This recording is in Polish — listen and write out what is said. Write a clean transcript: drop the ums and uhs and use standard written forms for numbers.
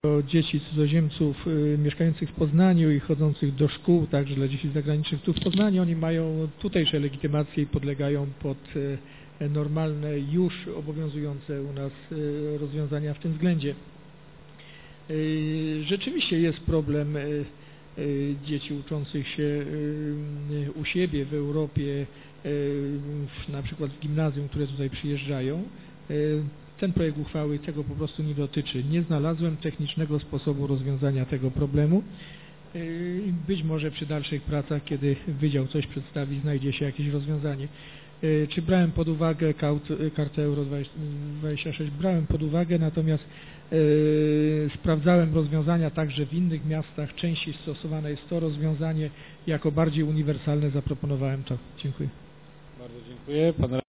dzieci cudzoziemców mieszkających w Poznaniu i chodzących do szkół, także dla dzieci zagranicznych tu w Poznaniu, oni mają tutejsze legitymacje i podlegają pod normalne, już obowiązujące u nas rozwiązania w tym względzie. Rzeczywiście jest problem dzieci uczących się u siebie w Europie, na przykład w gimnazjum, które tutaj przyjeżdżają. Ten projekt uchwały tego po prostu nie dotyczy. Nie znalazłem technicznego sposobu rozwiązania tego problemu. Być może przy dalszych pracach, kiedy Wydział coś przedstawi, znajdzie się jakieś rozwiązanie. Czy brałem pod uwagę kartę Euro 26? Brałem pod uwagę, natomiast sprawdzałem rozwiązania także w innych miastach. Częściej stosowane jest to rozwiązanie. Jako bardziej uniwersalne zaproponowałem to. Dziękuję. Bardzo dziękuję. Pan